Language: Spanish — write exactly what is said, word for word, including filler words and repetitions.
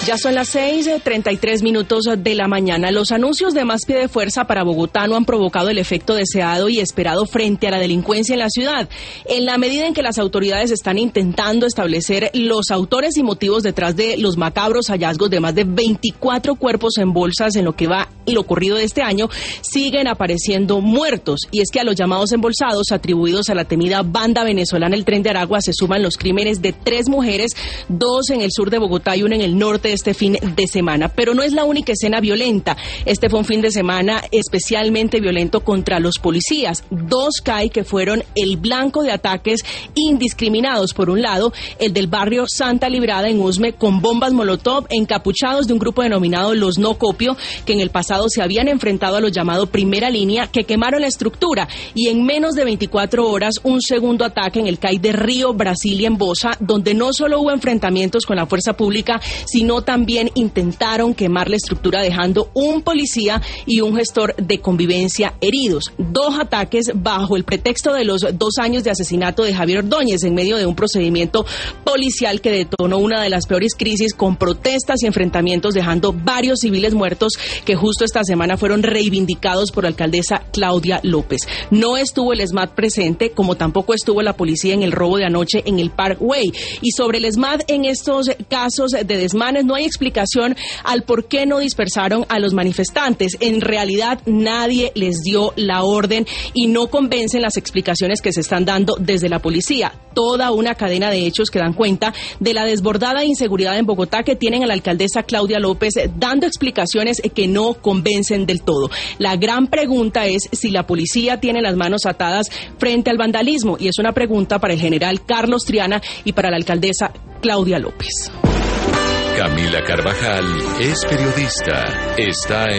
Ya son las seis treinta y tres minutos de la mañana. Los anuncios de más pie de fuerza para Bogotá no han provocado el efecto deseado y esperado frente a la delincuencia en la ciudad. En la medida en que las autoridades están intentando establecer los autores y motivos detrás de los macabros hallazgos de más de veinticuatro cuerpos en bolsas en lo que va y lo corrido de este año, siguen apareciendo muertos. Y es que a los llamados embolsados atribuidos a la temida banda venezolana El Tren de Aragua se suman los crímenes de tres mujeres, dos en el sur de Bogotá y una en el norte de este fin de semana. Pero no es la única escena violenta. Este fue un fin de semana especialmente violento contra los policías. Dos C A I que fueron el blanco de ataques indiscriminados. Por un lado, el del barrio Santa Librada en Usme, con bombas molotov encapuchados de un grupo denominado Los No Copio, que en el pasado se habían enfrentado a los llamados Primera Línea, que quemaron la estructura. Y en menos de veinticuatro horas, un segundo ataque en el C A I de Río Brasilia en Bosa, donde no solo hubo enfrentamientos con la fuerza pública, sino también intentaron quemar la estructura, dejando un policía y un gestor de convivencia heridos. Dos ataques bajo el pretexto de los dos años de asesinato de Javier Ordóñez, en medio de un procedimiento policial que detonó una de las peores crisis, con protestas y enfrentamientos, dejando varios civiles muertos, que justo esta semana fueron reivindicados por la alcaldesa Claudia López. No estuvo el S M A T presente, como tampoco estuvo la policía en el robo de anoche en el Parkway. Y sobre el S M A T en estos casos de desmanes no hay explicación al por qué no dispersaron a los manifestantes. En realidad nadie les dio la orden y no convencen las explicaciones que se están dando desde la policía. Toda una cadena de hechos que dan cuenta de la desbordada inseguridad en Bogotá, que tienen a la alcaldesa Claudia López dando explicaciones que no convencen del todo. La gran pregunta es si la policía tiene las manos atadas frente al vandalismo, y es una pregunta para el general Carlos Triana y para la alcaldesa Claudia López. Camila Carvajal es periodista. Está en